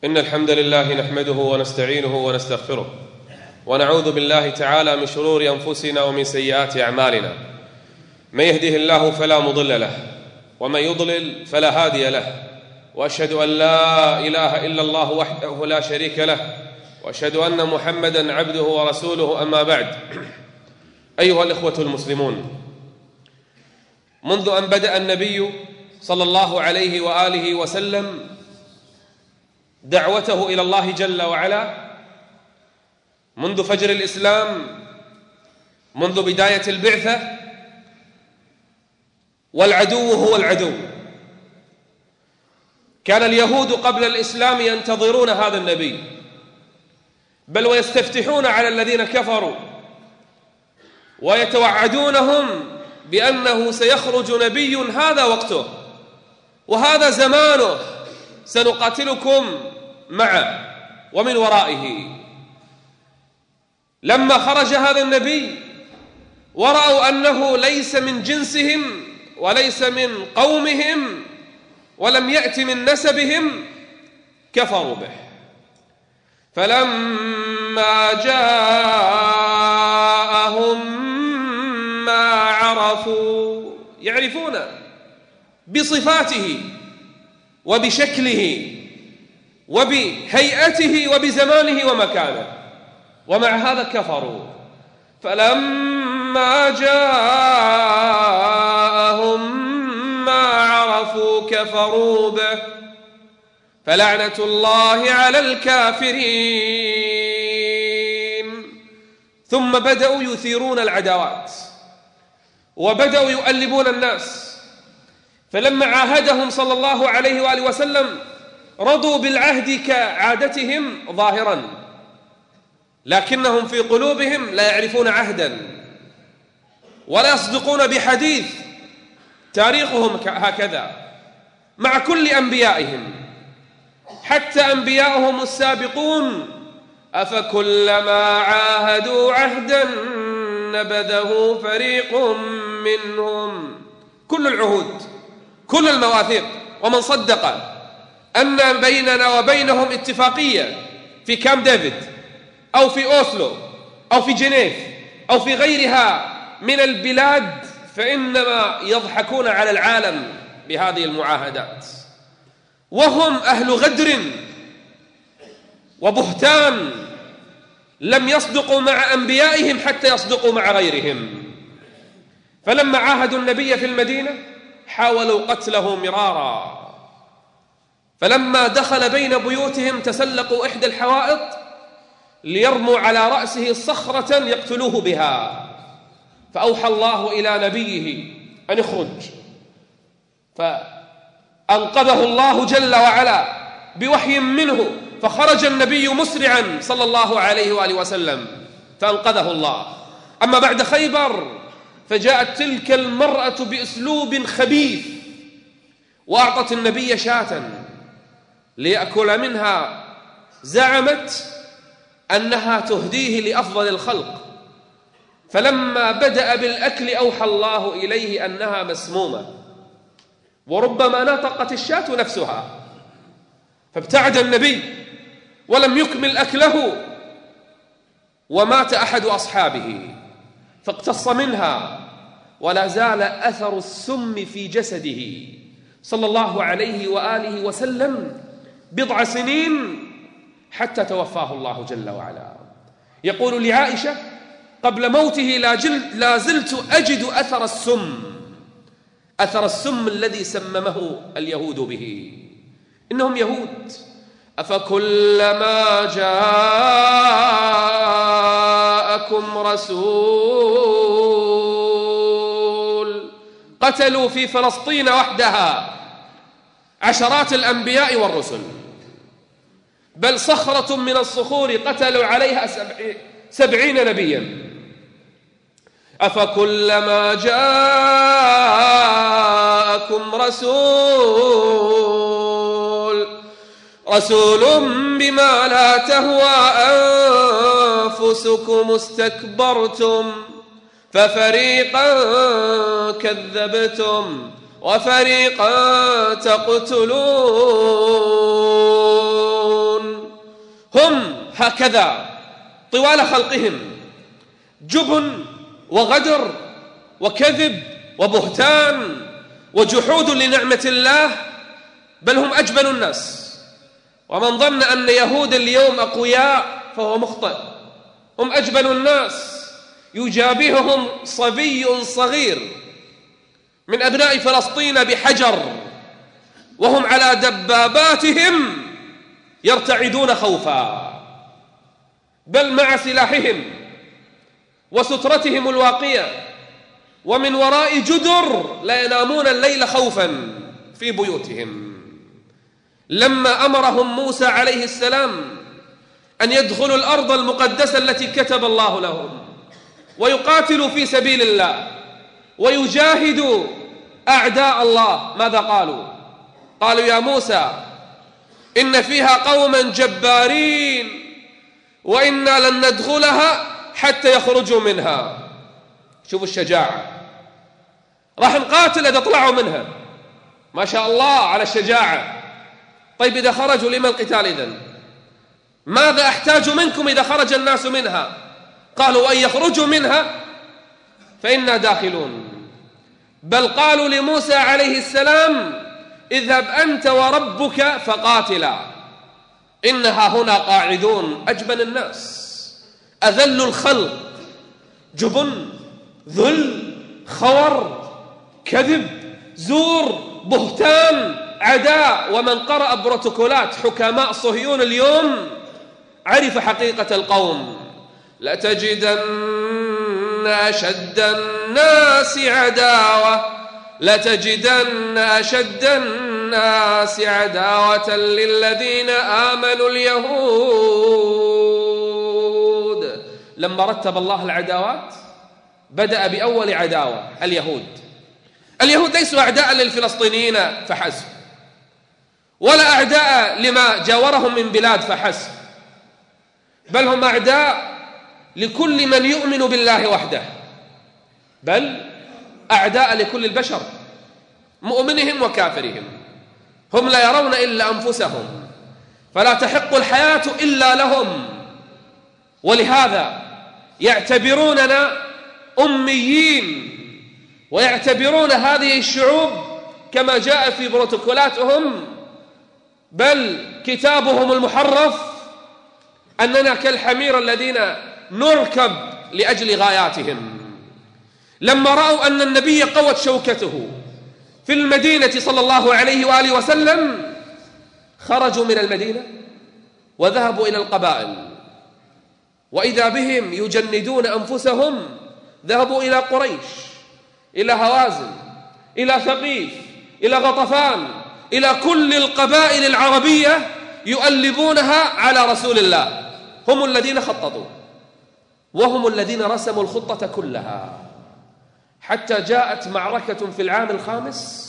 إن الحمد لله نحمده ونستعينه ونستغفره ونعوذ بالله تعالى من شرور أنفسنا ومن سيئات أعمالنا. من يهده الله فلا مضل له ومن يضلل فلا هادي له، وأشهد أن لا إله إلا الله وحده لا شريك له، وأشهد أن محمدًا عبده ورسوله. أما بعد، أيها الإخوة المسلمون، منذ أن بدأ النبي صلى الله عليه وآله وسلم دعوته إلى الله جل وعلا، منذ فجر الإسلام، منذ بداية البعثة، والعدو هو العدو. كان اليهود قبل الإسلام ينتظرون هذا النبي، بل ويستفتحون على الذين كفروا ويتوعدونهم بأنه سيخرج نبي هذا وقته وهذا زمانه، سنقاتلكم معه ومن ورائه. لما خرج هذا النبي ورأوا أنه ليس من جنسهم وليس من قومهم ولم يأت من نسبهم، كفروا به. فلما جاءهم ما عرفوا، يعرفون بصفاته وبشكله وبهيئته وبزمانه ومكانه، ومع هذا كفروا. فلما جاءهم ما عرفوا كفروا به، فلعنة الله على الكافرين. ثم بدأوا يثيرون العداوات وبدأوا يؤلبون الناس. فلما عاهدهم صلى الله عليه وآله وسلم رضوا بالعهد كعادتهم ظاهرا، لكنهم في قلوبهم لا يعرفون عهدا ولا يصدقون بحديث. تاريخهم هكذا مع كل أنبيائهم، حتى أنبيائهم السابقون: أفكلما عاهدوا عهدا نبذه فريق منهم. كل العهود، كل المواثيق، ومن صدق أن بيننا وبينهم اتفاقية في كامب ديفيد أو في أوسلو أو في جنيف أو في غيرها من البلاد، فإنما يضحكون على العالم بهذه المعاهدات، وهم أهل غدر وبهتان، لم يصدقوا مع أنبيائهم حتى يصدقوا مع غيرهم. فلما عاهدوا النبي في المدينة حاولوا قتله مرارا، فلما دخل بين بيوتهم تسلقوا إحدى الحوائط ليرموا على رأسه صخرة يقتلوه بها، فأوحى الله إلى نبيه أن يخرج، فأنقذه الله جل وعلا بوحي منه، فخرج النبي مسرعا صلى الله عليه وآله وسلم فأنقذه الله. أما بعد خيبر فجاءت تلك المرأة بأسلوب خبيث وأعطت النبي شاة ليأكل منها، زعمت أنها تهديه لأفضل الخلق. فلما بدأ بالأكل أوحى الله إليه أنها مسمومة، وربما نطقت الشاة نفسها، فابتعد النبي ولم يكمل أكله، ومات أحد أصحابه فاقتص منها، ولا زال أثر السم في جسده صلى الله عليه وآله وسلم بضع سنين حتى توفاه الله جل وعلا. يقول لعائشة قبل موته: لا زلت أجد أثر السم الذي سممه اليهود به. إنهم يهود. أفكلما جاءكم رسول، قتلوا في فلسطين وحدها عشرات الأنبياء والرسل، بل صخرة من الصخور قتلوا عليها 70 نبيا. أفكلما جاءكم رسول بما لا تهوى أنفسكم استكبرتم ففريقا كذبتم وفريقا تقتلون. هم هكذا طوال خلقهم، جبن وغدر وكذب وبهتان وجحود لنعمة الله، بل هم أجبن الناس. ومن ظن أن يهود اليوم أقوياء فهو مخطئ، هم أجبن الناس. يجابههم صبي صغير من أبناء فلسطين بحجر وهم على دباباتهم يرتعدون خوفا، بل مع سلاحهم وسترتهم الواقية ومن وراء جدر لا ينامون الليل خوفا في بيوتهم. لما أمرهم موسى عليه السلام أن يدخلوا الأرض المقدسة التي كتب الله لهم ويقاتلوا في سبيل الله ويجاهدوا أعداء الله، ماذا قالوا؟ قالوا يا موسى إن فيها قوما جبارين وإنا لن ندخلها حتى يخرجوا منها. شوفوا الشجاعة، راح نقاتل إذا طلعوا منها، ما شاء الله على الشجاعة. طيب إذا خرجوا لما القتال إذن؟ ماذا أحتاج منكم إذا خرج الناس منها؟ قالوا أن يخرجوا منها فإنا داخلون. بل قالوا لموسى عليه السلام اذهب أنت وربك فقاتلا إنها هنا قاعدون. أجبن الناس، أذل الخلق، جبن، ذل، خور، كذب، زور، بهتان، عداء. ومن قرأ بروتوكولات حكماء صهيون اليوم عرف حقيقة القوم. لتجدن أشد الناس عداوة، لتجدن أشد الناس عداوة للذين آمنوا اليهود. لما رتب الله العداوات بدأ بأول عداوة اليهود. اليهود ليسوا أعداء للفلسطينيين فحسب، ولا أعداء لما جاورهم من بلاد فحسب، بل هم أعداء لكل من يؤمن بالله وحده، بل أعداء لكل البشر مؤمنهم وكافرهم. هم لا يرون إلا أنفسهم، فلا تحق الحياة إلا لهم، ولهذا يعتبروننا أميين ويعتبرون هذه الشعوب كما جاء في بروتوكولاتهم بل كتابهم المحرف أننا كالحمير الذين نركب لأجل غاياتهم. لما رأوا أن النبي قوت شوكته في المدينة صلى الله عليه وآله وسلم خرجوا من المدينة وذهبوا إلى القبائل، وإذا بهم يجندون أنفسهم. ذهبوا إلى قريش، إلى هوازن، إلى ثقيف، إلى غطفان، إلى كل القبائل العربية يؤلبونها على رسول الله. هم الذين خططوا وهم الذين رسموا الخطة كلها، حتى جاءت معركة في العام الخامس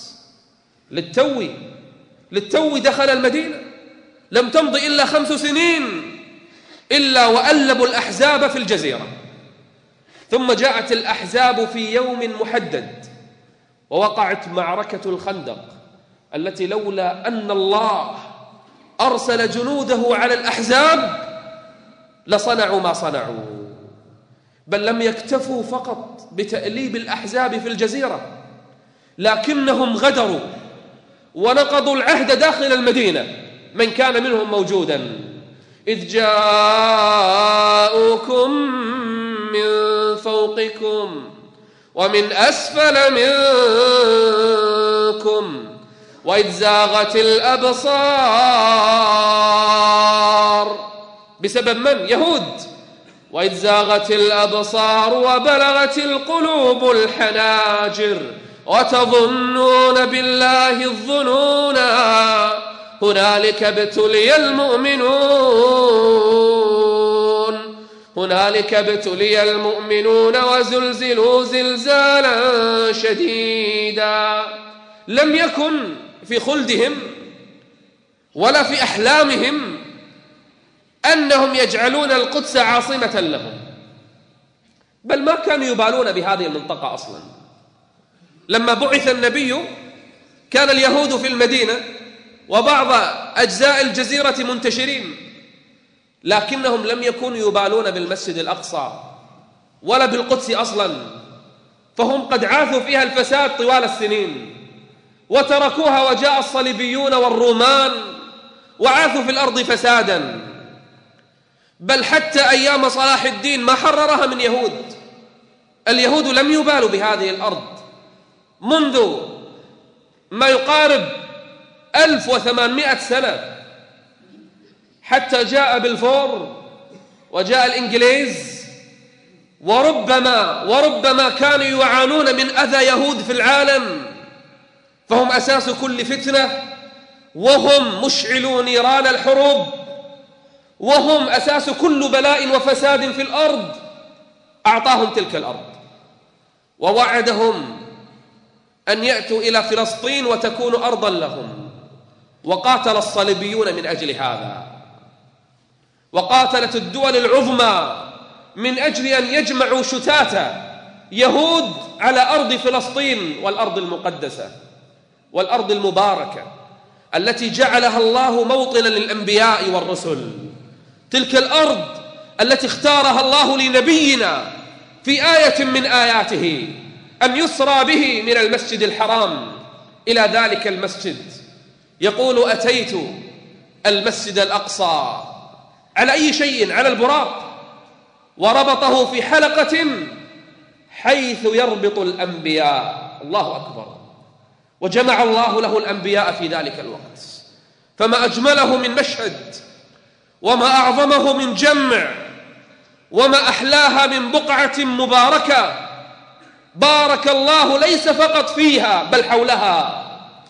للتو دخل المدينة، لم تمض إلا 5 سنين إلا وألبوا الأحزاب في الجزيرة. ثم جاءت الأحزاب في يوم محدد ووقعت معركة الخندق التي لولا أن الله أرسل جنوده على الأحزاب لصنعوا ما صنعوا، بل لم يكتفوا فقط بتأليب الأحزاب في الجزيرة، لكنهم غدروا ونقضوا العهد داخل المدينة من كان منهم موجودا. إذ جاءوكم من فوقكم ومن أسفل منكم وإذ زاغت الأبصار. بسبب من؟ يهود. وإذ زاغت الأبصار وبلغت القلوب الحناجر وتظنون بالله الظنونا هنالك ابتلي المؤمنون وزلزلوا زلزالا شديدا. لم يكن في خلدهم ولا في أحلامهم أنهم يجعلون القدس عاصمة لهم، بل ما كانوا يبالون بهذه المنطقة أصلا. لما بعث النبي كان اليهود في المدينة وبعض أجزاء الجزيرة منتشرين، لكنهم لم يكونوا يبالون بالمسجد الأقصى ولا بالقدس أصلا، فهم قد عاثوا فيها الفساد طوال السنين وتركوها، وجاء الصليبيون والرومان وعاثوا في الأرض فسادا. بل حتى أيام صلاح الدين ما حررها من يهود. اليهود لم يبالوا بهذه الأرض منذ ما يقارب 1800 سنة، حتى جاء بلفور وجاء الإنجليز، وربما كانوا يعانون من أذى يهود في العالم، فهم أساس كل فتنة، وهم مشعلو نيران الحروب، وهم أساس كل بلاء وفساد في الأرض. أعطاهم تلك الأرض ووعدهم أن يأتوا إلى فلسطين وتكون أرضا لهم، وقاتل الصليبيون من أجل هذا، وقاتلت الدول العظمى من أجل أن يجمعوا شتات يهود على أرض فلسطين والأرض المقدسة والأرض المباركة التي جعلها الله موطنا للأنبياء والرسل. تلك الأرض التي اختارها الله لنبينا في آية من آياته أن يسرى به من المسجد الحرام إلى ذلك المسجد. يقول: أتيت المسجد الأقصى على أي شيء؟ على البراق، وربطه في حلقة حيث يربط الأنبياء. الله أكبر. وجمع الله له الأنبياء في ذلك الوقت، فما أجمله من مشهد، وما أعظمه من جمع، وما أحلاها من بقعة مباركة بارك الله ليس فقط فيها بل حولها.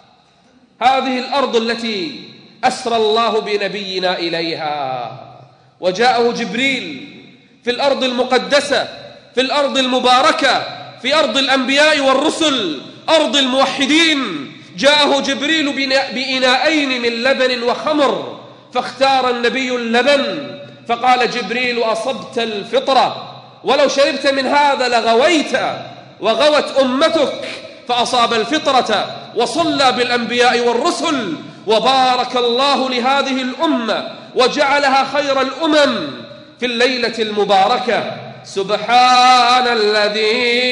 هذه الأرض التي أسرى الله بنبينا إليها، وجاءه جبريل في الأرض المقدسة، في الأرض المباركة، في أرض الأنبياء والرسل، أرض الموحدين. جاءه جبريل بإناءين من لبن وخمر، فاختار النبي اللبن، فقال جبريل: أصبت الفطرة، ولو شربت من هذا لغويت وغوت أمتك. فأصاب الفطرة وصلى بالأنبياء والرسل، وبارك الله لهذه الأمة وجعلها خير الأمم في الليلة المباركة. سبحان الذي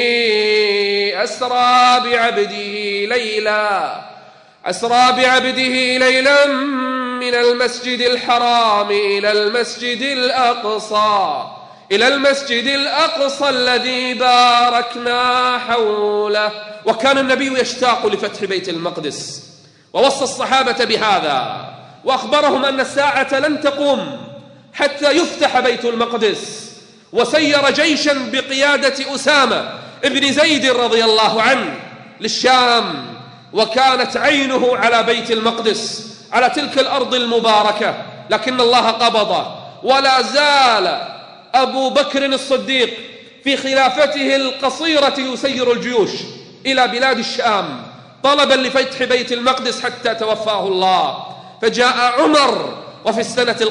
أسرى بعبده ليلا من المسجد الحرام إلى المسجد الأقصى الذي باركنا حوله. وكان النبي يشتاق لفتح بيت المقدس، ووصى الصحابة بهذا، وأخبرهم أن الساعة لن تقوم حتى يفتح بيت المقدس. وسير جيشا بقيادة أسامة ابن زيد رضي الله عنه للشام، وكانت عينه على بيت المقدس، على تلك الأرض المباركة، لكن الله قبضه. ولا زال أبو بكر الصديق في خلافته القصيرة يسير الجيوش إلى بلاد الشام طلبا لفتح بيت المقدس حتى توفاه الله. فجاء عمر وفي السنة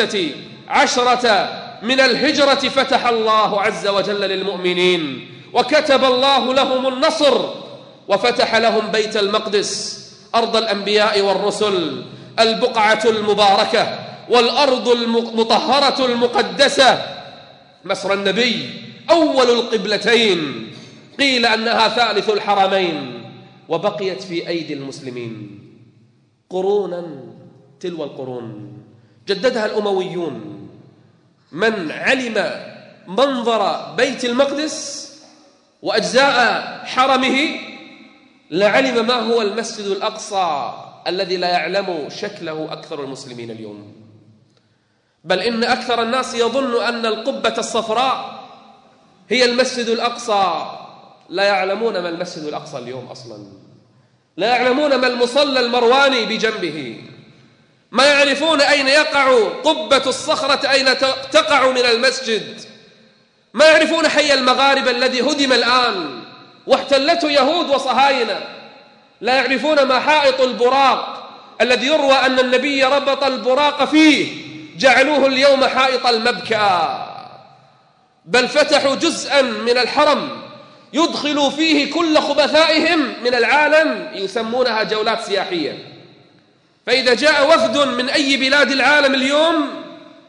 15 من الهجرة فتح الله عز وجل للمؤمنين، وكتب الله لهم النصر، وفتح لهم بيت المقدس، أرض الأنبياء والرسل، البقعة المباركة والأرض المطهرة المقدسة، مصر النبي، أول القبلتين، قيل أنها ثالث الحرمين، وبقيت في أيدي المسلمين قرونا تلو القرون. جددها الأمويون. من علم منظر بيت المقدس وأجزاء حرمه لعلم ما هو المسجد الأقصى الذي لا يعلم شكله أكثر المسلمين اليوم. بل إن أكثر الناس يظن أن القبة الصفراء هي المسجد الأقصى، لا يعلمون ما المسجد الأقصى اليوم أصلا، لا يعلمون ما المصلى المرواني بجنبه، ما يعرفون أين يقع قبة الصخرة، أين تقع من المسجد، ما يعرفون حي المغاربة الذي هدم الآن واحتلته يهود وصهاينة، لا يعرفون ما حائط البراق الذي يروى أن النبي ربط البراق فيه، جعلوه اليوم حائط المبكى. بل فتحوا جزءا من الحرم يدخلوا فيه كل خبثائهم من العالم، يسمونها جولات سياحية. فإذا جاء وفد من أي بلاد العالم اليوم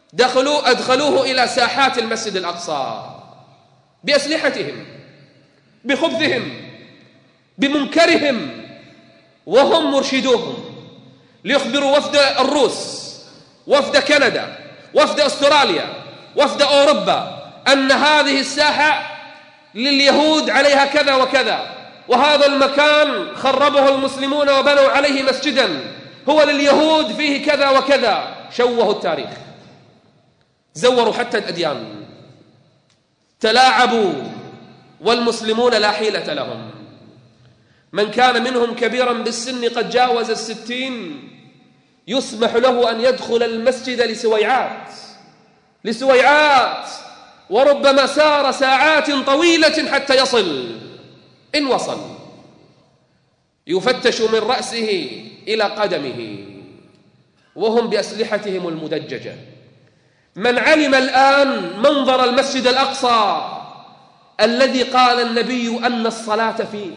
أدخلوه إلى ساحات المسجد الأقصى بأسلحتهم، بخبثهم، بمنكرهم، وهم مرشدوهم ليخبروا وفد الروس، وفد كندا، وفد أستراليا، وفد أوروبا أن هذه الساحة لليهود عليها كذا وكذا، وهذا المكان خربه المسلمون وبنوا عليه مسجدا هو لليهود فيه كذا وكذا. شوهوا التاريخ، زوروا حتى الأديان، تلاعبوا، والمسلمون لا حيلة لهم. من كان منهم كبيرا بالسن قد جاوز 60 يسمح له أن يدخل المسجد لسويعات، وربما سار ساعات طويلة حتى يصل، إن وصل، يفتش من رأسه إلى قدمه وهم بأسلحتهم المدججة. من علم الآن منظر المسجد الأقصى الذي قال النبي أن الصلاة فيه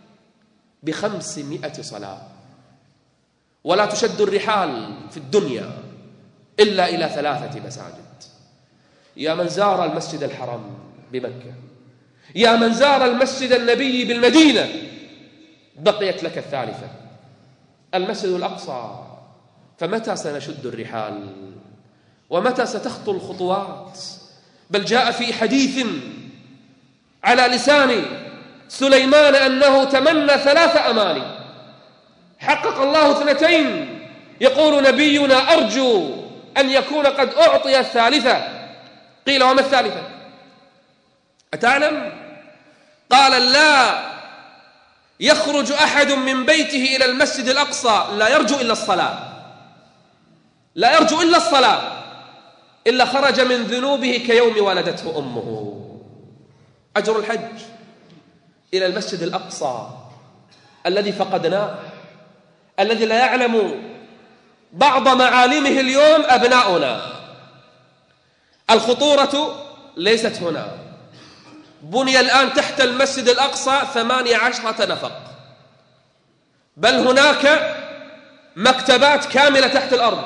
ب500 صلاة، ولا تشد الرحال في الدنيا إلا إلى 3 مساجد. يا من زار المسجد الحرام بمكة، يا من زار المسجد النبي بالمدينة، بقيت لك الثالثة، المسجد الأقصى. فمتى سنشد الرحال؟ ومتى ستخطو الخطوات؟ بل جاء في حديث على لسان سليمان أنه تمنى 3 أماني، حقق الله 2. يقول نبينا: أرجو أن يكون قد أعطي الثالثة. قيل: وما الثالثة؟ أتعلم؟ قال: لا يخرج أحد من بيته إلى المسجد الأقصى لا يرجو إلا الصلاة، إلا خرج من ذنوبه كيوم ولدته أمه. أجر الحج إلى المسجد الأقصى الذي فقدناه، الذي لا يعلم بعض معالمه اليوم أبناؤنا. الخطورة ليست هنا. بني الآن تحت المسجد الأقصى 18 نفق، بل هناك مكتبات كاملة تحت الأرض،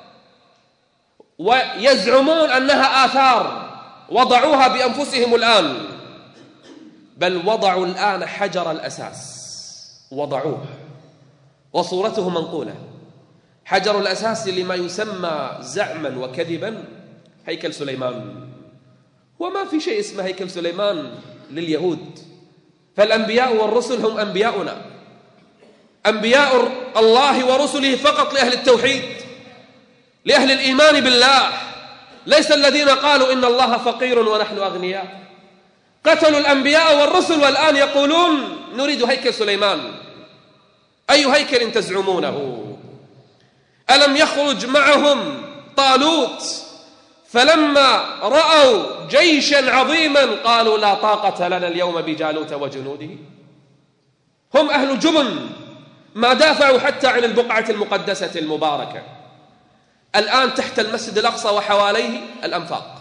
ويزعمون أنها آثار وضعوها بأنفسهم الآن، بل وضعوا الآن حجر الأساس، وضعوه وصورته منقولة. حجر الأساس لما يسمى زعما وكذبا هيكل سليمان، وما في شيء اسمه هيكل سليمان لليهود، فالأنبياء والرسل هم أنبياؤنا، أنبياء الله ورسله فقط لأهل التوحيد، لأهل الإيمان بالله، ليس الذين قالوا إن الله فقير ونحن أغنياء. قتلوا الأنبياء والرسل والآن يقولون نريد هيكل سليمان. أي هيكل تزعمونه؟ ألم يخرج معهم طالوت فلما رأوا جيشا عظيما قالوا لا طاقة لنا اليوم بجالوت وجنوده؟ هم أهل جبن، ما دافعوا حتى عن البقعة المقدسة المباركة. الآن تحت المسجد الأقصى وحواليه الأنفاق،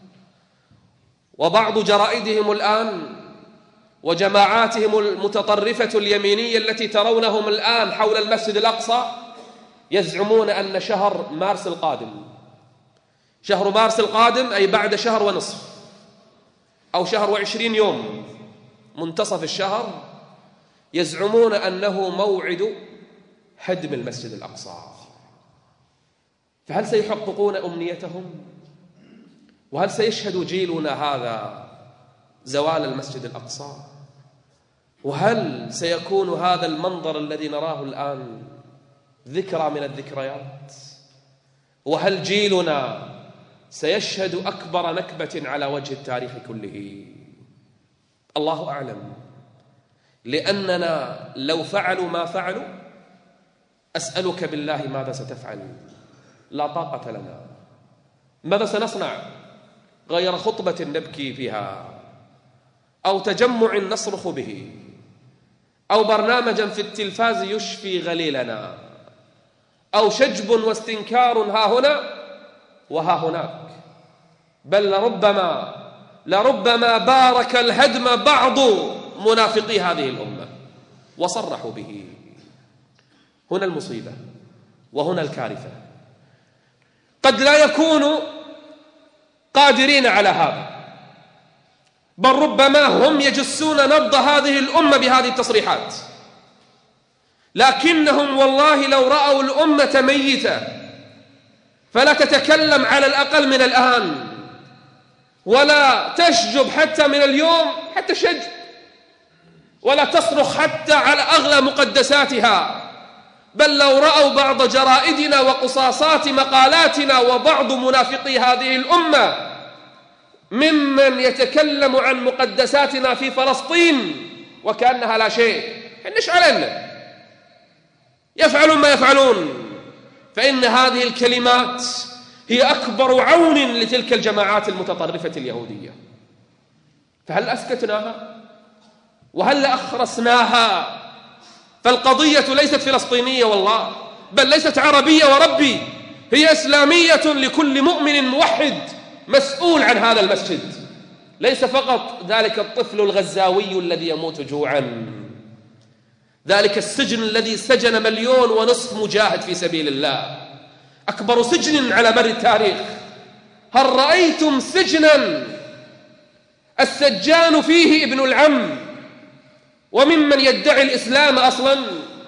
وبعض جرائدهم الآن وجماعاتهم المتطرفة اليمينية التي ترونهم الآن حول المسجد الأقصى يزعمون أن شهر مارس القادم أي بعد شهر ونصف أو شهر و20 يوم، منتصف الشهر، يزعمون أنه موعد هدم المسجد الأقصى. فهل سيحققون أمنيتهم؟ وهل سيشهد جيلنا هذا زوال المسجد الأقصى؟ وهل سيكون هذا المنظر الذي نراه الآن ذكرى من الذكريات؟ وهل جيلنا سيشهد أكبر نكبة على وجه التاريخ كله؟ الله أعلم. لأننا لو فعلوا ما فعلوا أسألك بالله ماذا ستفعل؟ لا طاقة لنا. ماذا سنصنع غير خطبة نبكي فيها، أو تجمع نصرخ به، أو برنامجا في التلفاز يشفي غليلنا، أو شجب واستنكار ها هنا وها هناك؟ بل لربما بارك الهدم بعض منافقي هذه الأمة وصرحوا به. هنا المصيبة وهنا الكارثة. قد لا يكون قادرين على هذا، بل ربما هم يجسون نبض هذه الأمة بهذه التصريحات، لكنهم والله لو رأوا الأمة ميتة فلا تتكلم على الأقل من الآن، ولا تشجب حتى من اليوم حتى شجب، ولا تصرخ حتى على أغلى مقدساتها، بل لو رأوا بعض جرائدنا وقصاصات مقالاتنا وبعض منافقي هذه الأمة ممن يتكلم عن مقدساتنا في فلسطين وكأنها لا شيء، إيش علينا يفعلون ما يفعلون، فإن هذه الكلمات هي أكبر عون لتلك الجماعات المتطرفة اليهودية. فهل أسكتناها؟ وهل أخرسناها؟ فالقضية ليست فلسطينية والله، بل ليست عربية وربي، هي إسلامية لكل مؤمن موحد مسؤول عن هذا المسجد، ليس فقط ذلك الطفل الغزاوي الذي يموت جوعا، ذلك السجن الذي سجن 1.5 مليون مجاهد في سبيل الله، أكبر سجن على مر التاريخ. هل رأيتم سجنا السجان فيه ابن العم وممن يدعي الإسلام أصلا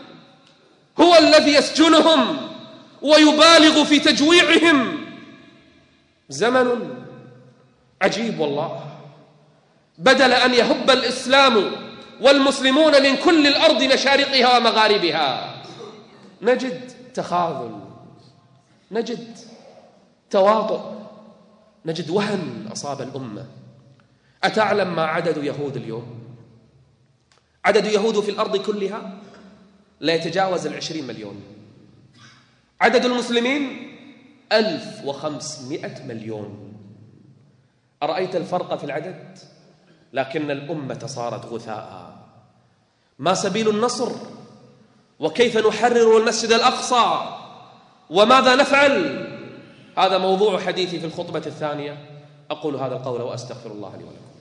هو الذي يسجنهم ويبالغ في تجويعهم؟ زمن عجيب والله، بدل أن يهب الإسلام والمسلمون من كل الأرض مشارقها ومغاربها نجد تخاذل، نجد تواطؤ، نجد وهن أصاب الأمة. أتعلم ما عدد يهود اليوم؟ عدد يهود في الأرض كلها لا يتجاوز 20 مليون، عدد المسلمين 1500 مليون. أرأيت الفرق في العدد؟ لكن الأمة صارت غثاء. ما سبيل النصر؟ وكيف نحرر المسجد الأقصى؟ وماذا نفعل؟ هذا موضوع حديثي في الخطبة الثانية. أقول هذا القول وأستغفر الله لي ولكم.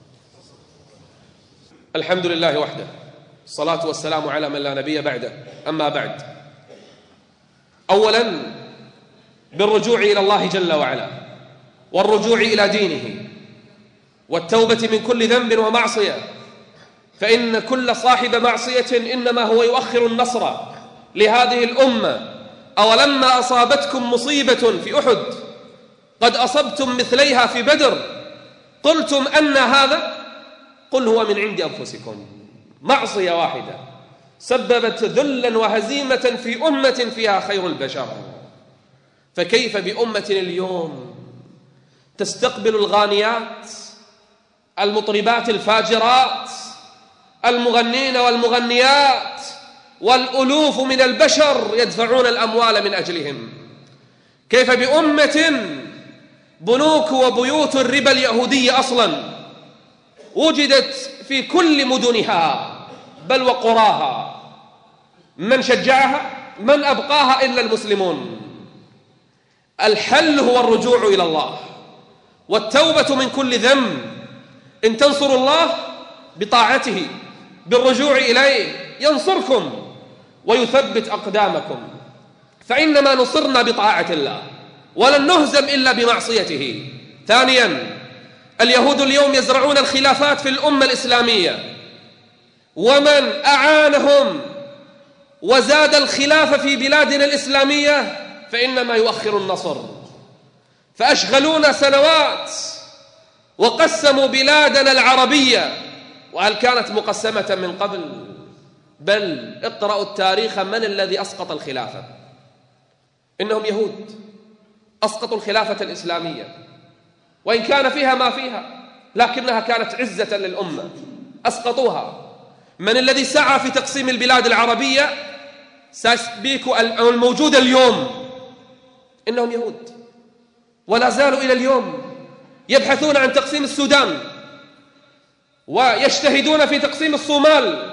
الحمد لله وحده، الصلاة والسلام على من لا نبي بعده. أما بعد، أولا بالرجوع إلى الله جل وعلا، والرجوع إلى دينه، والتوبة من كل ذنب ومعصية، فإن كل صاحب معصية إنما هو يؤخر النصر لهذه الأمة. أولما أصابتكم مصيبة في أحد قد أصبتم مثليها في بدر قلتم أن هذا؟ قل هو من عند أنفسكم. معصية واحدة سببت ذلا وهزيمة في أمة فيها خير البشر، فكيف بأمة اليوم تستقبل الغانيات، المطربات الفاجرات، المغنين والمغنيات، والألوف من البشر يدفعون الأموال من أجلهم؟ كيف بأمة بنوك وبيوت الربا اليهودية أصلا وجدت في كل مدنها بل وقراها؟ من شجعها؟ من أبقاها إلا المسلمون. الحل هو الرجوع إلى الله والتوبة من كل ذنب. إن تنصروا الله بطاعته بالرجوع إليه ينصركم ويثبت أقدامكم، فإنما نصرنا بطاعة الله ولن نهزم إلا بمعصيته. ثانيا، اليهود اليوم يزرعون الخلافات في الأمة الإسلامية، ومن أعانهم وزاد الخلاف في بلادنا الإسلامية فإنما يؤخر النصر. فأشغلونا سنوات وقسموا بلادنا العربية، وهل كانت مقسمة من قبل؟ بل اقرأوا التاريخ، من الذي أسقط الخلافة؟ إنهم يهود أسقطوا الخلافة الإسلامية، وإن كان فيها ما فيها لكنها كانت عزة للأمة، أسقطوها. من الذي سعى في تقسيم البلاد العربية سيسبيك الموجود اليوم؟ إنهم يهود، ولا زالوا إلى اليوم يبحثون عن تقسيم السودان، ويجتهدون في تقسيم الصومال،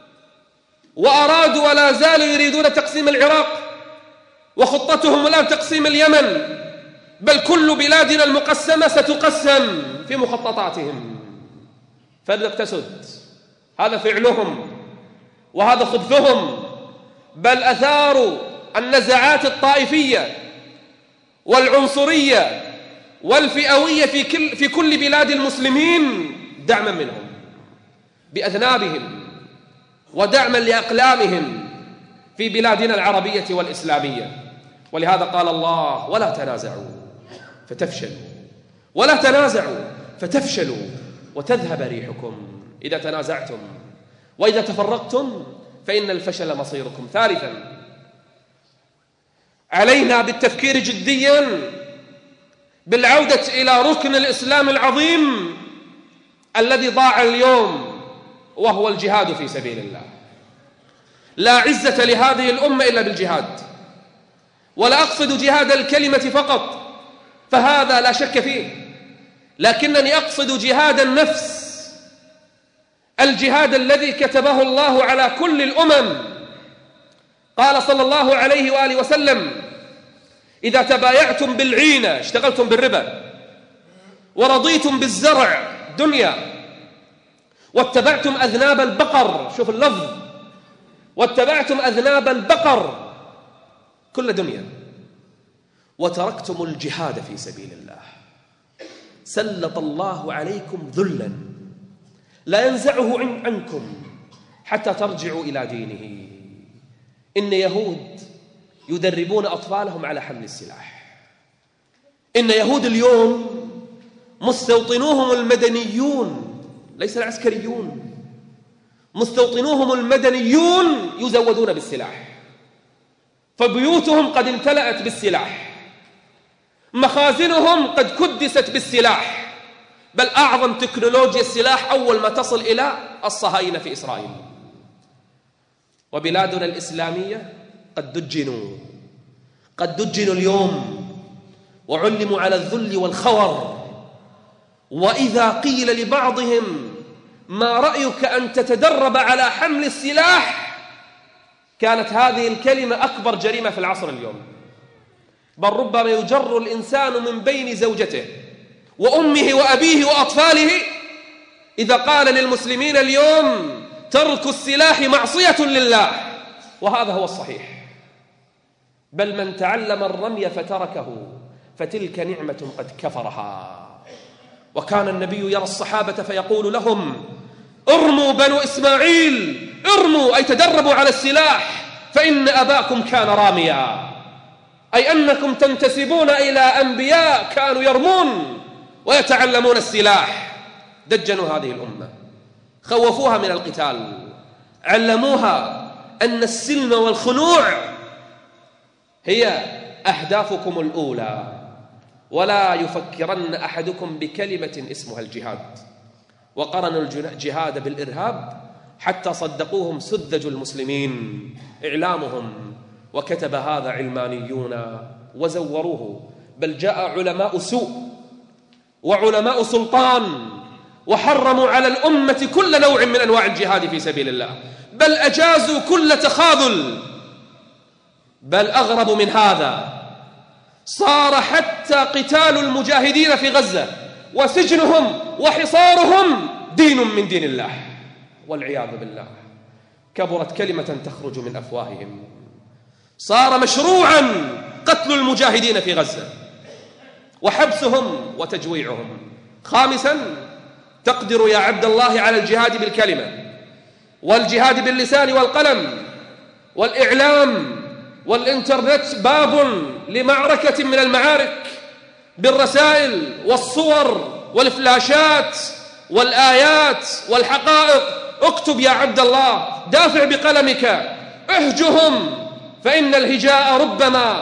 وأرادوا ولا زالوا يريدون تقسيم العراق، وخطتهم الآن تقسيم اليمن، بل كل بلادنا المقسمة ستقسم في مخططاتهم. فلنقتصد، هذا فعلهم وهذا خبثهم. بل أثاروا النزعات الطائفية والعنصرية والفئوية في كل بلاد المسلمين دعما منهم بأذنابهم ودعما لأقلامهم في بلادنا العربية والإسلامية. ولهذا قال الله: ولا تنازعوا فتفشلوا، ولا تنازعوا فتفشلوا وتذهب ريحكم. إذا تنازعتم وإذا تفرقتم فإن الفشل مصيركم. ثالثا، علينا بالتفكير جديا بالعودة إلى ركن الإسلام العظيم الذي ضاع اليوم، وهو الجهاد في سبيل الله. لا عزة لهذه الأمة إلا بالجهاد، ولا أقصد جهاد الكلمة فقط فهذا لا شك فيه، لكنني أقصد جهاد النفس، الجهاد الذي كتبه الله على كل الأمم. قال صلى الله عليه وآله وسلم: إذا تبايعتم بالعينة اشتغلتم بالربا، ورضيتم بالزرع دنيا، واتبعتم أذناب البقر، شوف اللفظ، واتبعتم أذناب البقر كل دنيا، وتركتم الجهاد في سبيل الله، سلط الله عليكم ذلا لا ينزعه عنكم حتى ترجعوا إلى دينه. إن يهود يدربون أطفالهم على حمل السلاح. إن يهود اليوم مستوطنوهم المدنيون ليس العسكريون، مستوطنوهم المدنيون يزودون بالسلاح، فبيوتهم قد امتلأت بالسلاح، مخازنهم قد كدست بالسلاح، بل أعظم تكنولوجيا السلاح أول ما تصل إلى الصهاينة في إسرائيل. وبلادنا الإسلامية قد دجنوا اليوم وعلموا على الذل والخور. وإذا قيل لبعضهم: ما رأيك أن تتدرب على حمل السلاح؟ كانت هذه الكلمة أكبر جريمة في العصر اليوم، بل ربما يجر الإنسان من بين زوجته وأمه وأبيه وأطفاله إذا قال للمسلمين اليوم: ترك السلاح معصية لله. وهذا هو الصحيح، بل من تعلم الرمي فتركه فتلك نعمة قد كفرها. وكان النبي يرى الصحابة فيقول لهم: ارموا بنو إسماعيل، ارموا، أي تدربوا على السلاح، فإن أباكم كان راميا، أي أنكم تنتسبون إلى أنبياء كانوا يرمون ويتعلمون السلاح. دجنوا هذه الأمة، خوفوها من القتال، علموها أن السلم والخنوع هي أهدافكم الأولى، ولا يفكرن أحدكم بكلمة اسمها الجهاد. وقرنوا الجهاد بالإرهاب حتى صدقوهم سذج المسلمين إعلامهم، وكتب هذا علمانيون وزوروه، بل جاء علماء سوء وعلماء سلطان وحرموا على الأمة كل نوع من أنواع الجهاد في سبيل الله، بل أجازوا كل تخاذل. بل أغرب من هذا، صار حتى قتال المجاهدين في غزة وسجنهم وحصارهم دين من دين الله، والعياذ بالله. كبرت كلمة تخرج من أفواههم. صار مشروعا قتل المجاهدين في غزة وحبسهم وتجويعهم. خامسا، تقدر يا عبد الله على الجهاد بالكلمة والجهاد باللسان والقلم والإعلام والإنترنت، باب لمعركة من المعارك بالرسائل والصور والفلاشات والآيات والحقائق. اكتب يا عبد الله، دافع بقلمك، اهجهم، فإن الهجاء ربما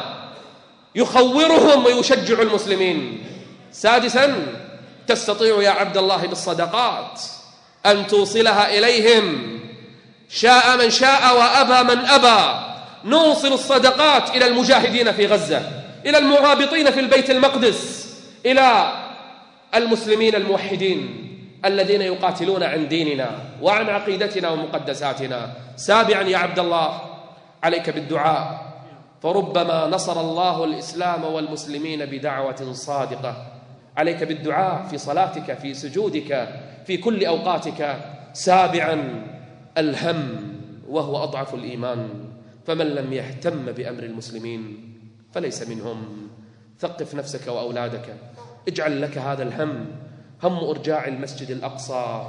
يخورهم ويشجع المسلمين. سادسا، تستطيع يا عبد الله بالصدقات أن توصلها إليهم، شاء من شاء وأبى من أبى. نوصل الصدقات إلى المجاهدين في غزة، إلى المرابطين في البيت المقدس، إلى المسلمين الموحدين الذين يقاتلون عن ديننا وعن عقيدتنا ومقدساتنا. سابعا يا عبد الله، عليك بالدعاء، فربما نصر الله الإسلام والمسلمين بدعوة صادقة. عليك بالدعاء في صلاتك، في سجودك، في كل أوقاتك. سابعا، الهم، وهو أضعف الإيمان، فمن لم يهتم بأمر المسلمين فليس منهم. ثقف نفسك وأولادك اجعل لك هذا الهم، هم إرجاع المسجد الأقصى.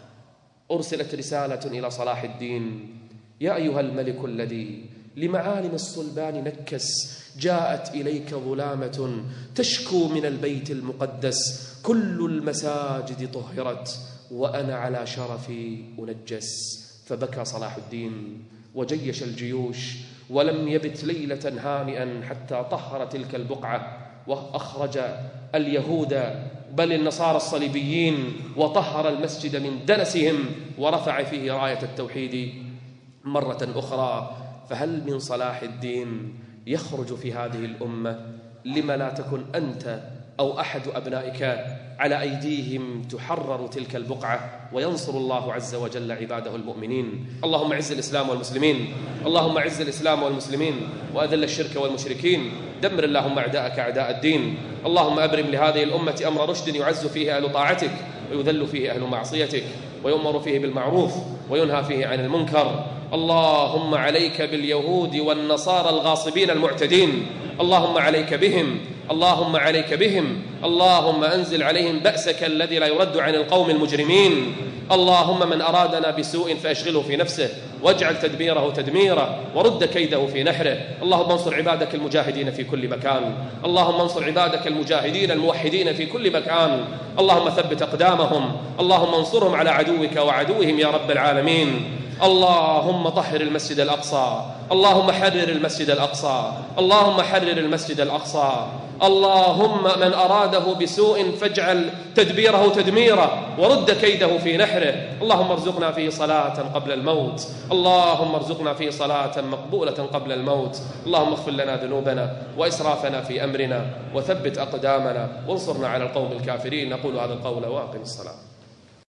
أرسلت رسالة إلى صلاح الدين: يا أيها الملك الذي لمعالم الصلبان نكس، جاءت إليك ظلامة تشكو من البيت المقدس، كل المساجد طهرت وأنا على شرفي أنجس. فبكى صلاح الدين وجيش الجيوش، ولم يبت ليلة هانئا حتى طهر تلك البقعة، وأخرج اليهود بل النصارى الصليبيين، وطهر المسجد من دنسهم، ورفع فيه راية التوحيد مرة أخرى. فهل من صلاح الدين يخرج في هذه الأمة؟ لما لا تكن أنت أو أحد أبنائك على أيديهم تحرر تلك البقعة وينصر الله عز وجل عباده المؤمنين. اللهم أعز الإسلام والمسلمين، اللهم أعز الإسلام والمسلمين وأذل الشرك والمشركين، دمر اللهم أعداءك أعداء الدين. اللهم أبرم لهذه الأمة أمر رشد يعز فيه أهل طاعتك ويذل فيه أهل معصيتك، ويؤمر فيه بالمعروف وينهى فيه عن المنكر. اللهم عليك باليهود والنصارى الغاصبين المعتدين، اللهم عليك بهم، اللهم عليك بهم. اللهم أنزل عليهم بأسك الذي لا يرد عن القوم المجرمين. اللهم من أرادنا بسوء فأشغله في نفسه، واجعل تدبيره تدميرا، ورد كيده في نحره. اللهم انصر عبادك المجاهدين في كل مكان، اللهم انصر عبادك المجاهدين الموحدين في كل مكان. اللهم ثبت أقدامهم، اللهم انصرهم على عدوك وعدوهم يا رب العالمين. اللهم طهر المسجد الأقصى، اللهم حرر المسجد الأقصى، اللهم حرر المسجد الأقصى. اللهم من أراده بسوء فاجعل تدبيره تدميرا، ورد كيده في نحره. اللهم ارزقنا فيه صلاة قبل الموت، اللهم ارزقنا فيه صلاة مقبولة قبل الموت. اللهم اغفر لنا ذنوبنا وإسرافنا في أمرنا، وثبت أقدامنا، وانصرنا على القوم الكافرين. نقول هذا القول وأقم الصلاة.